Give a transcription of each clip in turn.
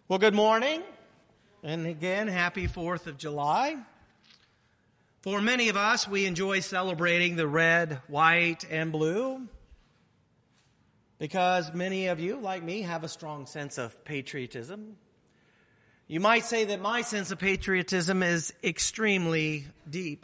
Well, good morning, and again, happy 4th of July. For many of us, we enjoy celebrating the red, white, and blue because many of you, like me, have a strong sense of patriotism. You might say that my sense of patriotism is extremely deep.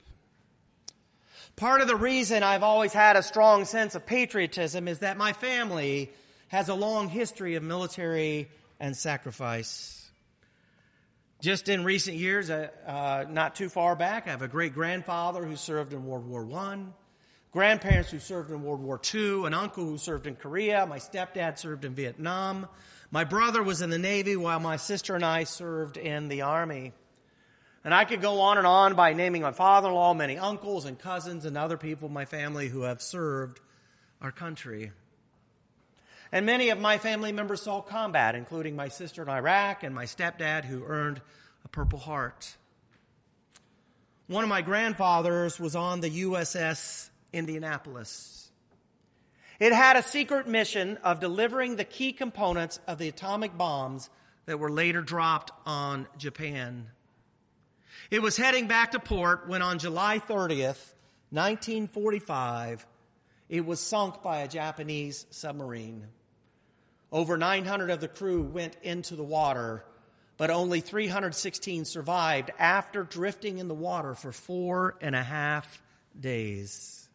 Part of the reason I've always had a strong sense of patriotism is that my family has a long history of military and sacrifice. Just in recent years, not too far back, I have a great-grandfather who served in World War I, grandparents who served in World War II, an uncle who served in Korea, my stepdad served in Vietnam, my brother was in the Navy while my sister and I served in the Army. And I could go on by naming my father-in-law, many uncles and cousins and other people in my family who have served our country. And many of my family members saw combat, including my sister in Iraq and my stepdad who earned a Purple Heart. One of my grandfathers was on the USS Indianapolis. It had a secret mission of delivering the key components of the atomic bombs that were later dropped on Japan. It was heading back to port when on July 30th, 1945, it was sunk by a Japanese submarine. Over 900 of the crew went into the water, but only 316 survived after drifting in the water for 4.5 days.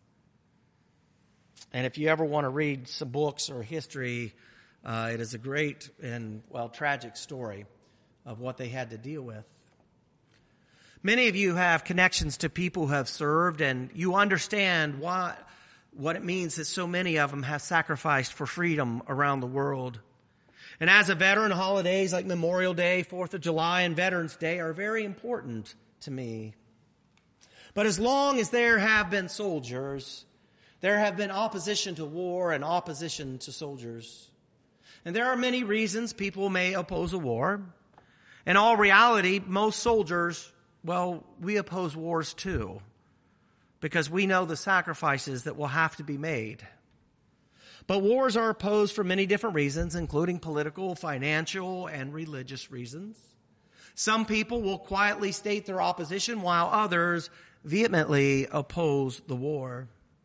And if you ever want to read some books or history, it is a great and, tragic story of what they had to deal with. Many of you have connections to people who have served, and you understand what it means that so many of them have sacrificed for freedom around the world. And as a veteran, holidays like Memorial Day, 4th of July, and Veterans Day are very important to me. But as long as there have been soldiers, there have been opposition to war and opposition to soldiers. And there are many reasons people may oppose a war. In all reality, most soldiers, we oppose wars too, because we know the sacrifices that will have to be made. But wars are opposed for many different reasons, including political, financial, and religious reasons. Some people will quietly state their opposition, while others vehemently oppose the war.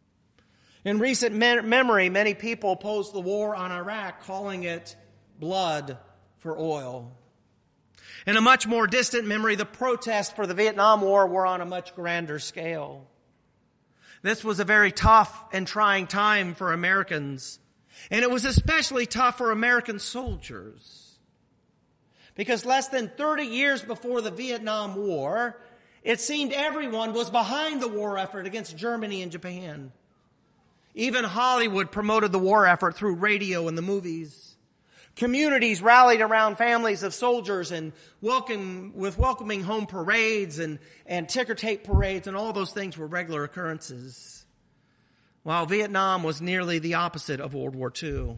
In recent memory, many people opposed the war on Iraq, calling it blood for oil. In a much more distant memory, the protests for the Vietnam War were on a much grander scale. This was a very tough and trying time for Americans. And it was especially tough for American soldiers. Because less than 30 years before the Vietnam War, it seemed everyone was behind the war effort against Germany and Japan. Even Hollywood promoted the war effort through radio and the movies. Communities rallied around families of soldiers and welcoming home parades and ticker tape parades, and all those things were regular occurrences. While Vietnam was nearly the opposite of World War II.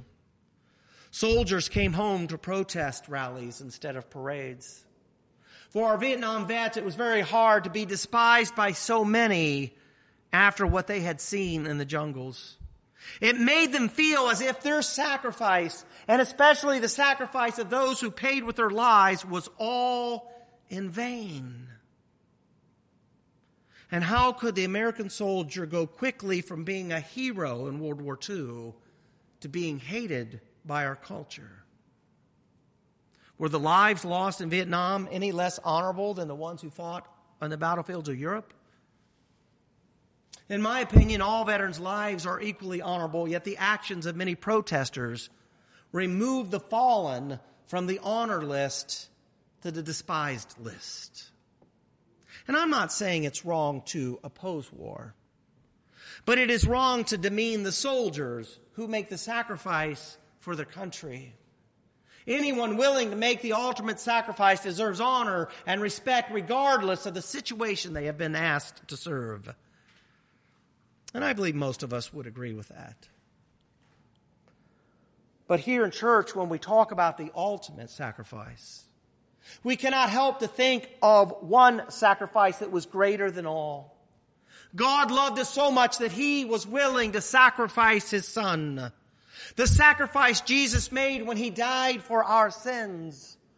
Soldiers came home to protest rallies instead of parades. For our Vietnam vets, it was very hard to be despised by so many after what they had seen in the jungles. It made them feel as if their sacrifice, and especially the sacrifice of those who paid with their lives, was all in vain. And how could the American soldier go quickly from being a hero in World War II to being hated by our culture? Were the lives lost in Vietnam any less honorable than the ones who fought on the battlefields of Europe? In my opinion, all veterans' lives are equally honorable, yet the actions of many protesters remove the fallen from the honor list to the despised list. And I'm not saying it's wrong to oppose war, but it is wrong to demean the soldiers who make the sacrifice for their country. Anyone willing to make the ultimate sacrifice deserves honor and respect regardless of the situation they have been asked to serve. And I believe most of us would agree with that. But here in church, when we talk about the ultimate sacrifice, we cannot help to think of one sacrifice that was greater than all. God loved us so much that He was willing to sacrifice His Son. The sacrifice Jesus made when He died for our sins.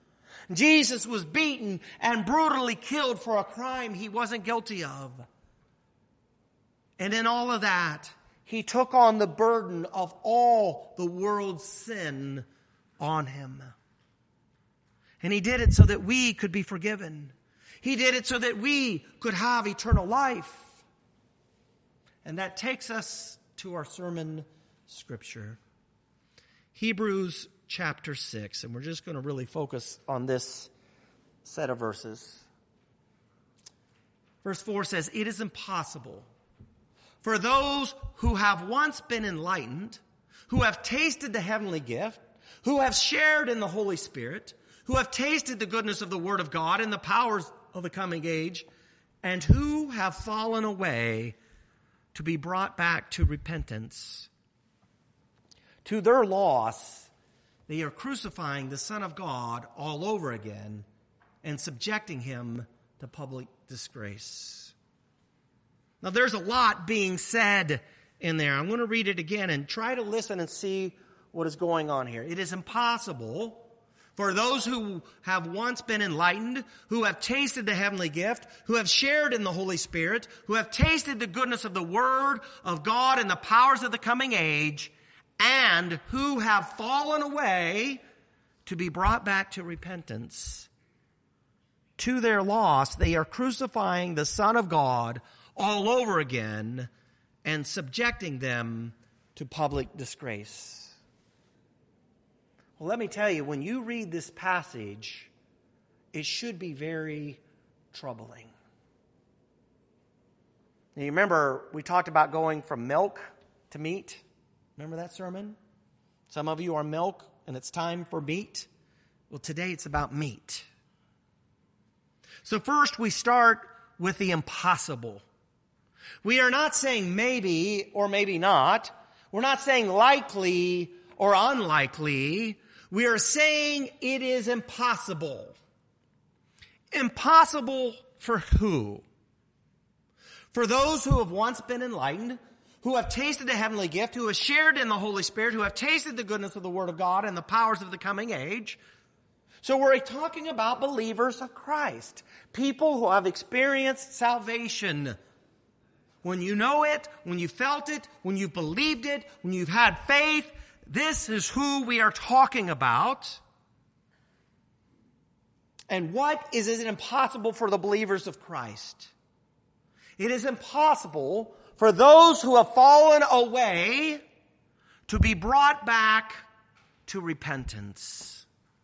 Jesus was beaten and brutally killed for a crime he wasn't guilty of. And in all of that, he took on the burden of all the world's sin on him. And he did it so that we could be forgiven. He did it so that we could have eternal life. And that takes us to our sermon scripture. Hebrews chapter 6. And we're just going to really focus on this set of verses. Verse 4 says, "It is impossible for those who have once been enlightened, who have tasted the heavenly gift, who have shared in the Holy Spirit, who have tasted the goodness of the Word of God and the powers of the coming age, and who have fallen away, to be brought back to repentance. To their loss, they are crucifying the Son of God all over again and subjecting him to public disgrace." Now there's a lot being said in there. I'm going to read it again and try to listen and see what is going on here. It is impossible for those who have once been enlightened, who have tasted the heavenly gift, who have shared in the Holy Spirit, who have tasted the goodness of the Word of God and the powers of the coming age, and who have fallen away, to be brought back to repentance. To their loss, they are crucifying the Son of God all over again and subjecting them to public disgrace. Well, let me tell you, when you read this passage, it should be very troubling. Now, you remember we talked about going from milk to meat? Remember that sermon? Some of you are milk and it's time for meat. Well, today it's about meat. So first we start with the impossible. We are not saying maybe or maybe not. We're not saying likely or unlikely. We are saying it is impossible. Impossible for who? For those who have once been enlightened, who have tasted the heavenly gift, who have shared in the Holy Spirit, who have tasted the goodness of the Word of God and the powers of the coming age. So we're talking about believers of Christ. People who have experienced salvation. When you know it, when you felt it, when you believed it, when you've had faith, this is who we are talking about. And what is it impossible for the believers of Christ? It is impossible for those who have fallen away to be brought back to repentance.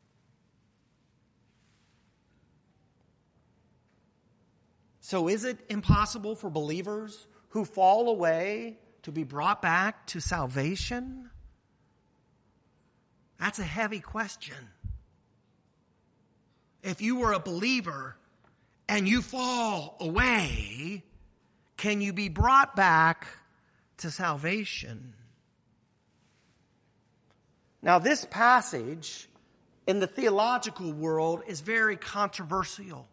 So is it impossible for believers who fall away to be brought back to salvation? That's a heavy question. If you were a believer and you fall away, can you be brought back to salvation? Now, this passage in the theological world is very controversial.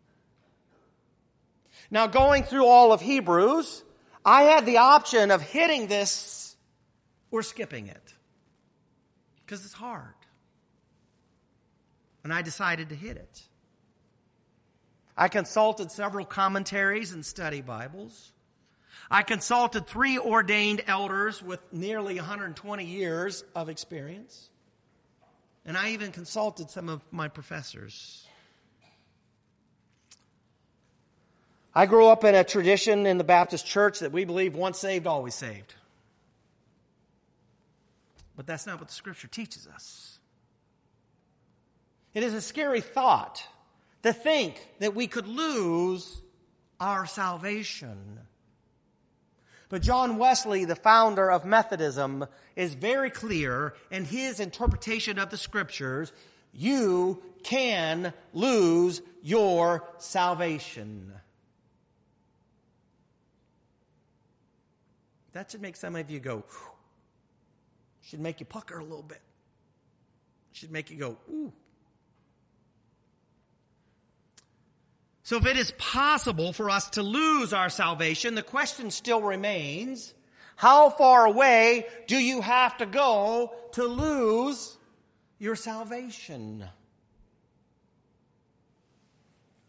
Now, going through all of Hebrews, I had the option of hitting this or skipping it, because it's hard. And I decided to hit it. I consulted several commentaries and study Bibles. I consulted 3 ordained elders with nearly 120 years of experience. And I even consulted some of my professors. I grew up in a tradition in the Baptist church that we believe once saved, always saved. But that's not what the Scripture teaches us. It is a scary thought to think that we could lose our salvation. But John Wesley, the founder of Methodism, is very clear in his interpretation of the Scriptures. You can lose your salvation. That should make some of you go, whew. Should make you pucker a little bit. Should make you go, ooh. So if it is possible for us to lose our salvation, the question still remains, how far away do you have to go to lose your salvation?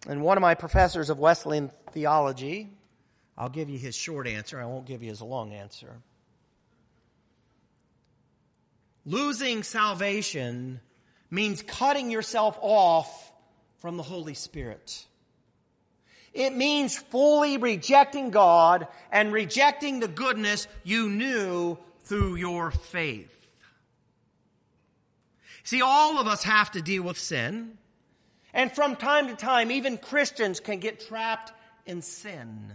And one of my professors of Wesleyan theology, I'll give you his short answer, I won't give you his long answer. Losing salvation means cutting yourself off from the Holy Spirit. It means fully rejecting God and rejecting the goodness you knew through your faith. See, all of us have to deal with sin. And from time to time, even Christians can get trapped in sin.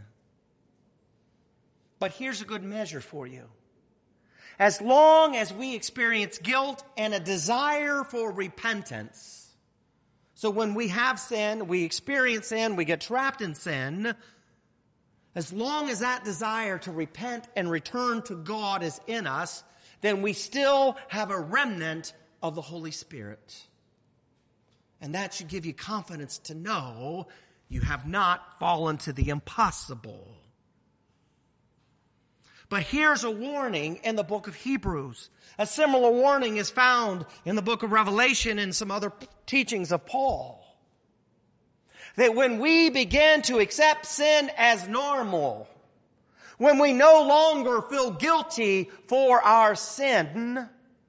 But here's a good measure for you. As long as we experience guilt and a desire for repentance, so when we have sin, we experience sin, we get trapped in sin, as long as that desire to repent and return to God is in us, then we still have a remnant of the Holy Spirit. And that should give you confidence to know you have not fallen to the impossible. But here's a warning in the book of Hebrews. A similar warning is found in the book of Revelation and some other teachings of Paul. That when we begin to accept sin as normal, when we no longer feel guilty for our sin,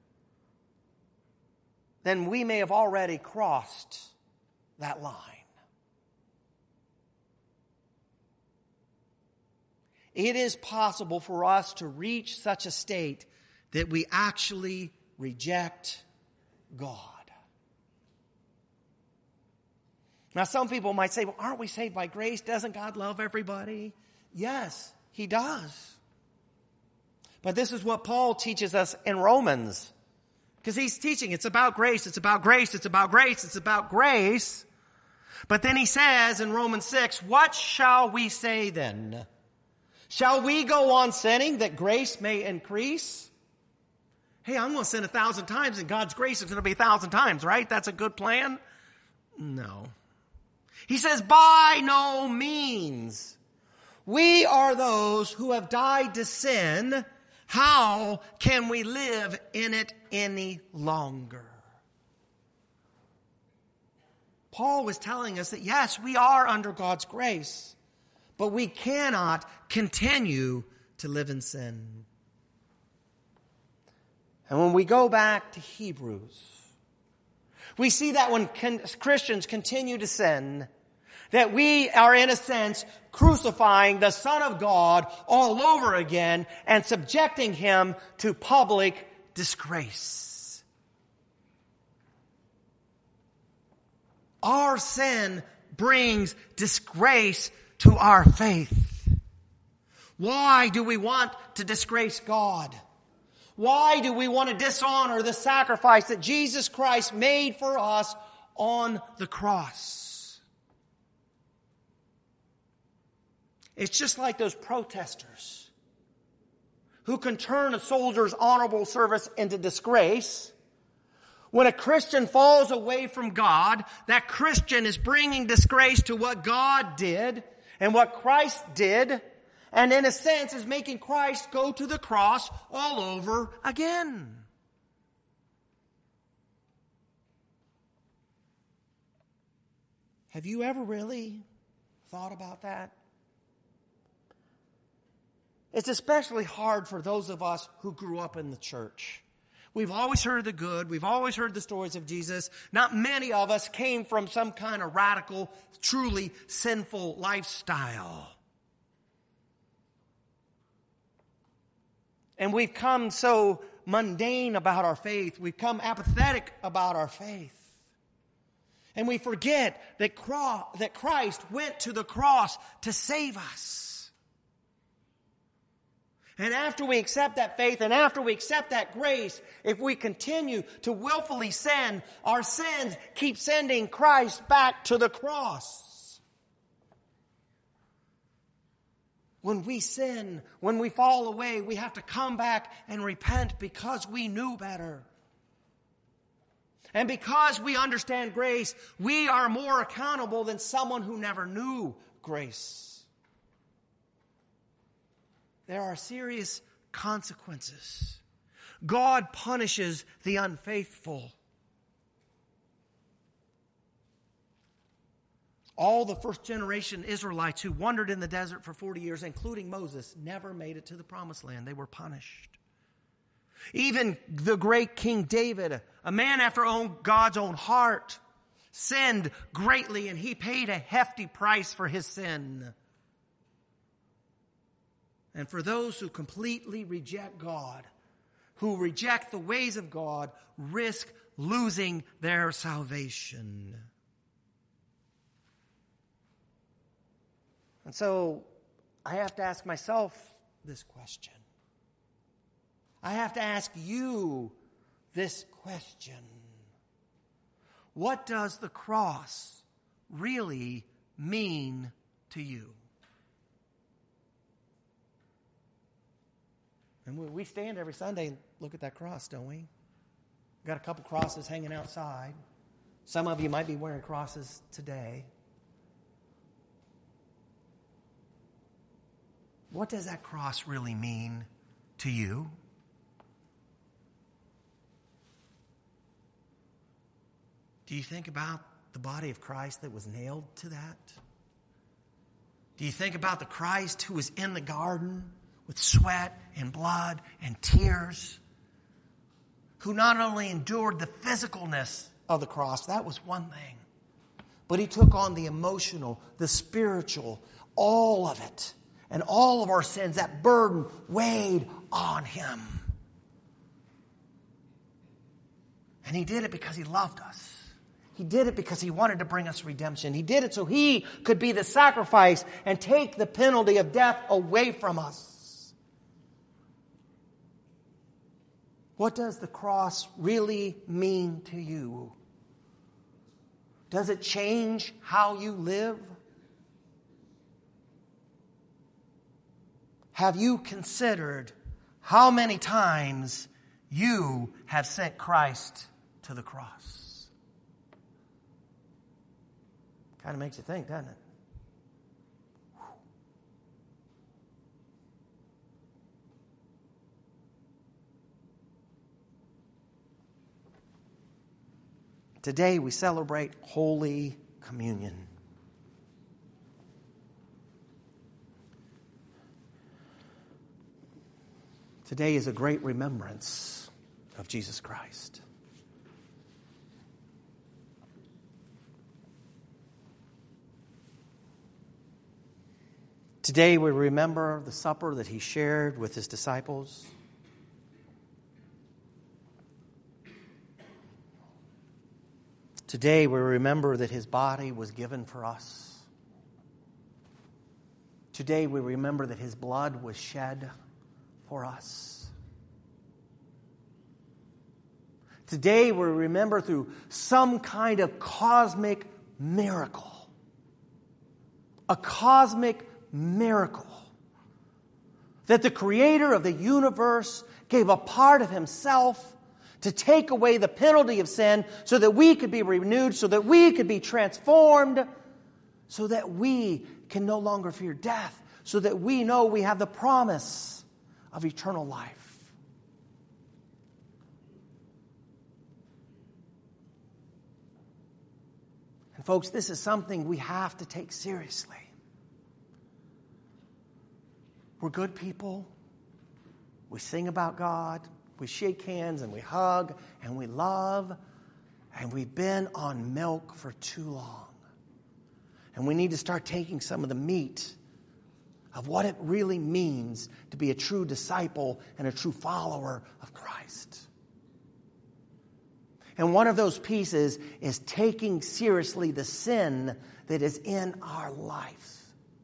then we may have already crossed that line. It is possible for us to reach such a state that we actually reject God. Now, some people might say, well, aren't we saved by grace? Doesn't God love everybody? Yes, He does. But this is what Paul teaches us in Romans. Because he's teaching, it's about grace, it's about grace, it's about grace, it's about grace. But then he says in Romans 6, what shall we say then? Shall we go on sinning that grace may increase? Hey, I'm going to sin 1,000 times and God's grace is going to be 1,000 times, right? That's a good plan? No. He says, by no means. We are those who have died to sin. How can we live in it any longer? Paul was telling us that yes, we are under God's grace, but we cannot continue to live in sin. And when we go back to Hebrews, we see that when Christians continue to sin, that we are in a sense crucifying the Son of God all over again and subjecting Him to public disgrace. Our sin brings disgrace to our faith. Why do we want to disgrace God? Why do we want to dishonor the sacrifice that Jesus Christ made for us on the cross? It's just like those protesters who can turn a soldier's honorable service into disgrace. When a Christian falls away from God, that Christian is bringing disgrace to what God did and what Christ did, and in a sense is making Christ go to the cross all over again. Have you ever really thought about that? It's especially hard for those of us who grew up in the church. We've always heard the good. We've always heard the stories of Jesus. Not many of us came from some kind of radical, truly sinful lifestyle. And we've come so mundane about our faith. We've come apathetic about our faith. And we forget that Christ went to the cross to save us. And after we accept that faith and after we accept that grace, if we continue to willfully sin, our sins keep sending Christ back to the cross. When we sin, when we fall away, we have to come back and repent because we knew better. And because we understand grace, we are more accountable than someone who never knew grace. There are serious consequences. God punishes the unfaithful. All the first generation Israelites who wandered in the desert for 40 years, including Moses, never made it to the promised land. They were punished. Even the great King David, a man after God's own heart, sinned greatly, and he paid a hefty price for his sin. And for those who completely reject God, who reject the ways of God, risk losing their salvation. And so I have to ask myself this question. I have to ask you this question. What does the cross really mean to you? And we stand every Sunday and look at that cross, don't we? We've got a couple crosses hanging outside. Some of you might be wearing crosses today. What does that cross really mean to you? Do you think about the body of Christ that was nailed to that? Do you think about the Christ who was in the garden with sweat and blood and tears, who not only endured the physicalness of the cross, that was one thing, but he took on the emotional, the spiritual, all of it, and all of our sins, that burden weighed on him. And he did it because he loved us. He did it because he wanted to bring us redemption. He did it so he could be the sacrifice and take the penalty of death away from us. What does the cross really mean to you? Does it change how you live? Have you considered how many times you have sent Christ to the cross? Kind of makes you think, doesn't it? Today we celebrate Holy Communion. Today is a great remembrance of Jesus Christ. Today we remember the supper that he shared with his disciples. Today we remember that his body was given for us. Today we remember that his blood was shed for us. Today we remember through some kind of cosmic miracle. A cosmic miracle. That the creator of the universe gave a part of himself to take away the penalty of sin so that we could be renewed, so that we could be transformed, so that we can no longer fear death, so that we know we have the promise of eternal life. And folks, this is something we have to take seriously. We're good people. We sing about God. We shake hands and we hug and we love. And we've been on milk for too long. And we need to start taking some of the meat of what it really means to be a true disciple and a true follower of Christ. And one of those pieces is taking seriously the sin that is in our life.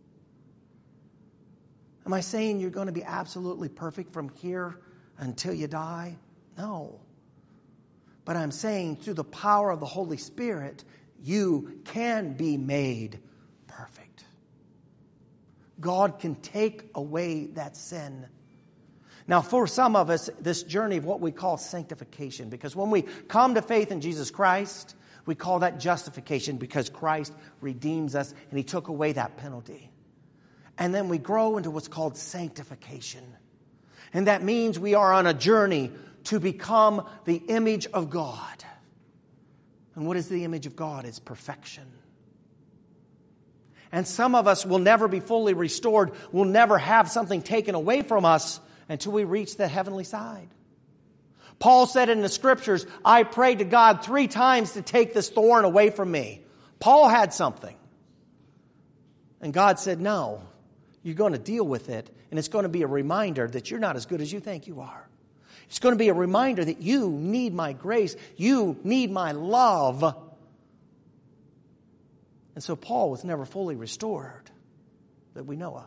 Am I saying you're going to be absolutely perfect from here until you die? No. But I'm saying through the power of the Holy Spirit, you can be made perfect. God can take away that sin. Now, for some of us, this journey of what we call sanctification, because when we come to faith in Jesus Christ, we call that justification because Christ redeems us and he took away that penalty. And then we grow into what's called sanctification. And that means we are on a journey to become the image of God. And what is the image of God? It's perfection. And some of us will never be fully restored. We'll never have something taken away from us until we reach the heavenly side. Paul said in the Scriptures, I prayed to God 3 times to take this thorn away from me. Paul had something. And God said, no, you're going to deal with it. And it's going to be a reminder that you're not as good as you think you are. It's going to be a reminder that you need my grace. You need my love. And so Paul was never fully restored that we know of.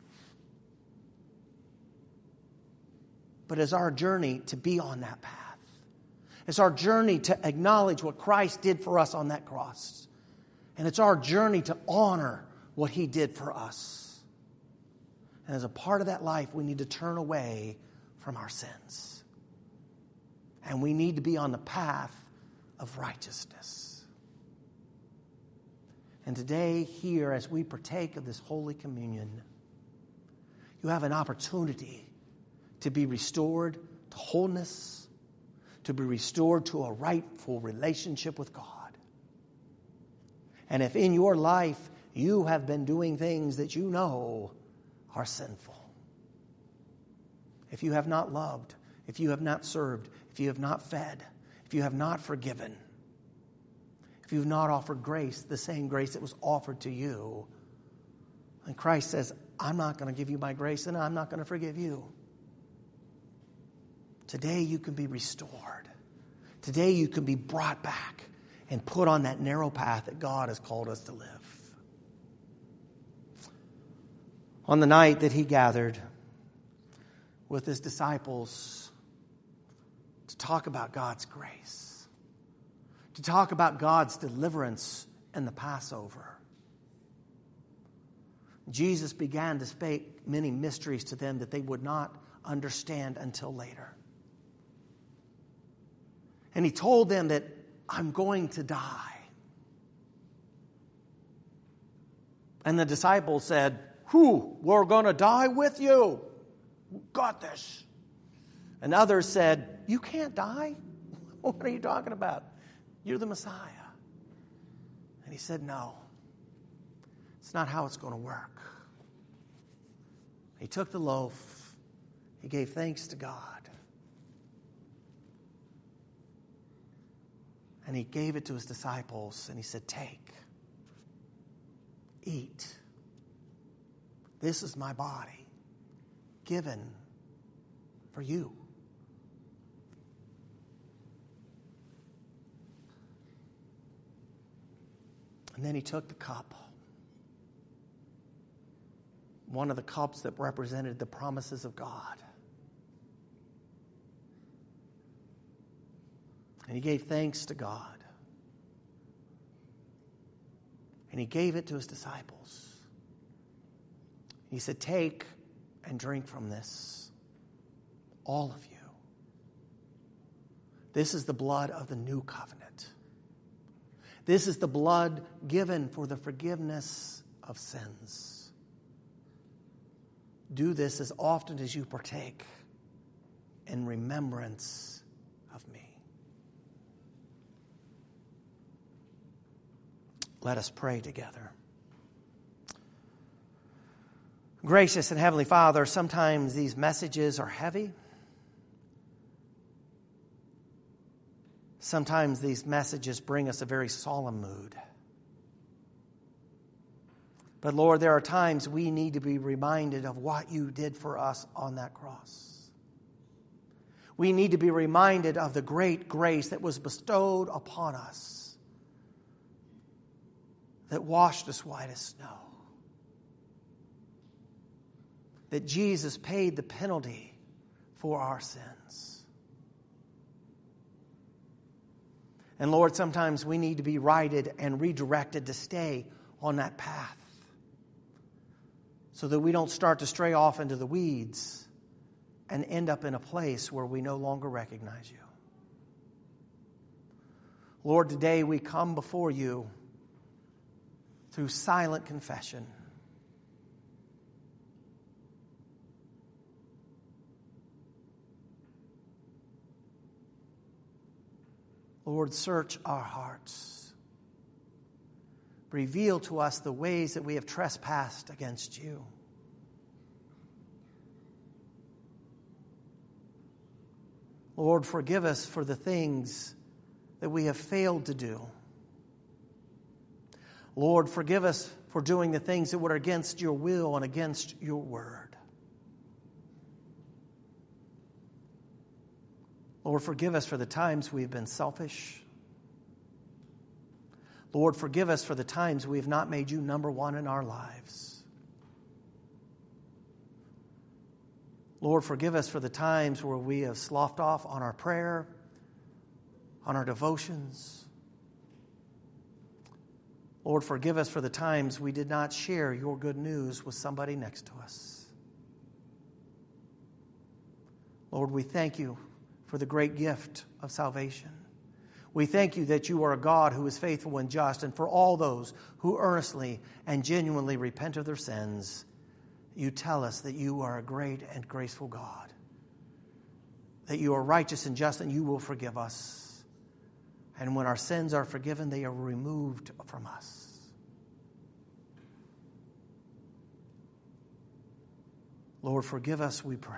But it's our journey to be on that path. It's our journey to acknowledge what Christ did for us on that cross. And it's our journey to honor what He did for us. And as a part of that life, we need to turn away from our sins. And we need to be on the path of righteousness. And today, here, as we partake of this Holy Communion, you have an opportunity to be restored to wholeness, to be restored to a rightful relationship with God. And if in your life you have been doing things that you know are sinful, if you have not loved, if you have not served, if you have not fed, if you have not forgiven, if you have not offered grace, the same grace that was offered to you, and Christ says, I'm not going to give you my grace and I'm not going to forgive you. Today you can be restored. Today you can be brought back and put on that narrow path that God has called us to live. On the night that He gathered with His disciples to talk about God's grace, to talk about God's deliverance in the Passover, Jesus began to speak many mysteries to them that they would not understand until later. And He told them that I'm going to die. And the disciples said, we're going to die with you. Got this. And others said, you can't die? What are you talking about? You're the Messiah. And He said, no. It's not how it's going to work. He took the loaf. He gave thanks to God. And He gave it to His disciples. And He said, take, eat. This is my body given for you. And then He took the cup. One of the cups that represented the promises of God. And He gave thanks to God. And He gave it to His disciples. He said, take and drink from this, all of you. This is the blood of the new covenant. This is the blood given for the forgiveness of sins. Do this as often as you partake in remembrance of me. Let us pray together. Gracious and Heavenly Father, sometimes these messages are heavy. Sometimes these messages bring us a very solemn mood. But Lord, there are times we need to be reminded of what you did for us on that cross. We need to be reminded of the great grace that was bestowed upon us, that washed us white as snow. That Jesus paid the penalty for our sins. And Lord, sometimes we need to be righted and redirected to stay on that path so that we don't start to stray off into the weeds and end up in a place where we no longer recognize you. Lord, today we come before you through silent confession. Lord, search our hearts. reveal to us the ways that we have trespassed against you. Lord, forgive us for the things that we have failed to do. Lord, forgive us for doing the things that were against your will and against your word. Lord, forgive us for the times we've been selfish. Lord, forgive us for the times we have not made you number one in our lives. Lord, forgive us for the times where we have sloughed off on our prayer, on our devotions. Lord, forgive us for the times we did not share your good news with somebody next to us. Lord, we thank you for the great gift of salvation. We thank you that you are a God who is faithful and just, and for all those who earnestly and genuinely repent of their sins, you tell us that you are a great and graceful God, that you are righteous and just, and you will forgive us. And when our sins are forgiven, they are removed from us. Lord, forgive us, we pray.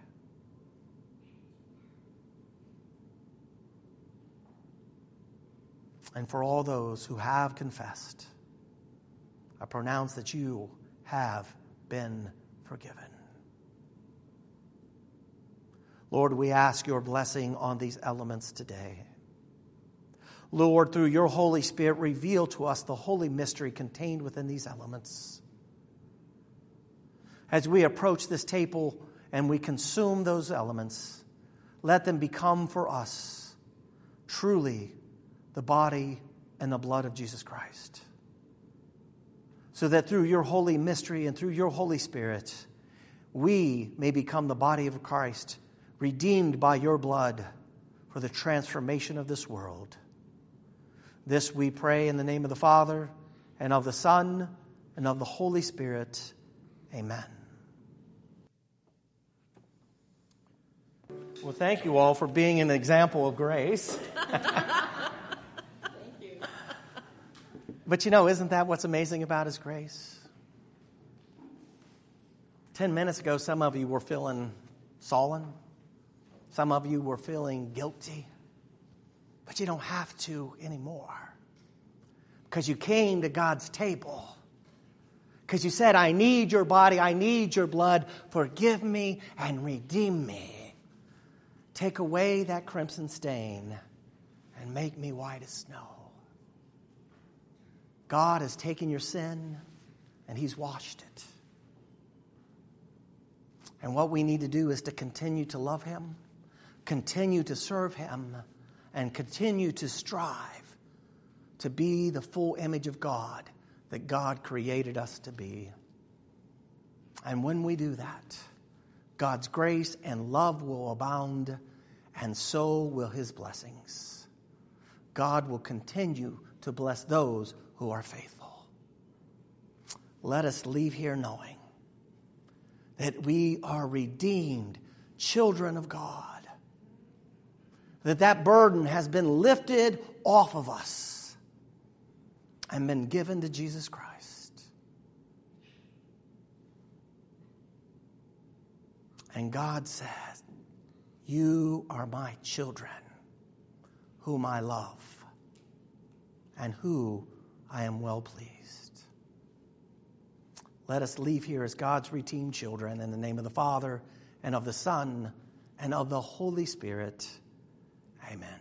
And for all those who have confessed, I pronounce that you have been forgiven. Lord, we ask your blessing on these elements today. Lord, through your Holy Spirit, reveal to us the holy mystery contained within these elements. As we approach this table and we consume those elements, let them become for us truly the body and the blood of Jesus Christ. So that through your holy mystery and through your Holy Spirit, we may become the body of Christ, redeemed by your blood for the transformation of this world. This we pray in the name of the Father, and of the Son, and of the Holy Spirit. Amen. Well, thank you all for being an example of grace. But isn't that what's amazing about His grace? 10 minutes ago, some of you were feeling sullen. Some of you were feeling guilty. But you don't have to anymore. Because you came to God's table. Because you said, I need your body, I need your blood. Forgive me and redeem me. Take away that crimson stain and make me white as snow. God has taken your sin and He's washed it. And what we need to do is to continue to love Him, continue to serve Him, and continue to strive to be the full image of God that God created us to be. And when we do that, God's grace and love will abound, and so will His blessings. God will continue to bless those who are faithful. Let us leave here knowing that we are redeemed children of God. That burden has been lifted off of us and been given to Jesus Christ. And God says, you are my children, whom I love, and who I am well pleased. Let us leave here as God's redeemed children in the name of the Father, and of the Son, and of the Holy Spirit. Amen.